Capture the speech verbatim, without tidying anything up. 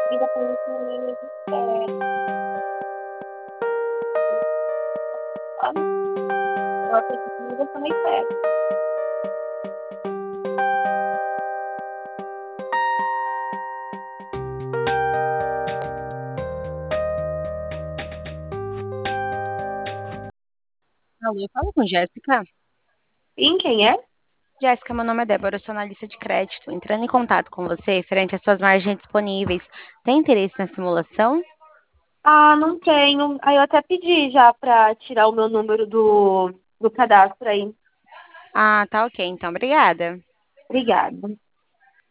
E depois de, é, sabe? Eu acredito que você também espera. Alô, fala com Jéssica. Sim, quem é? Jéssica, meu nome é Débora, eu sou analista de crédito. Entrando em contato com você, frente às suas margens disponíveis. Tem interesse na simulação? Ah, não tenho. Aí eu até pedi já pra tirar o meu número do, do cadastro aí. Ah, tá ok, então, obrigada. Obrigada.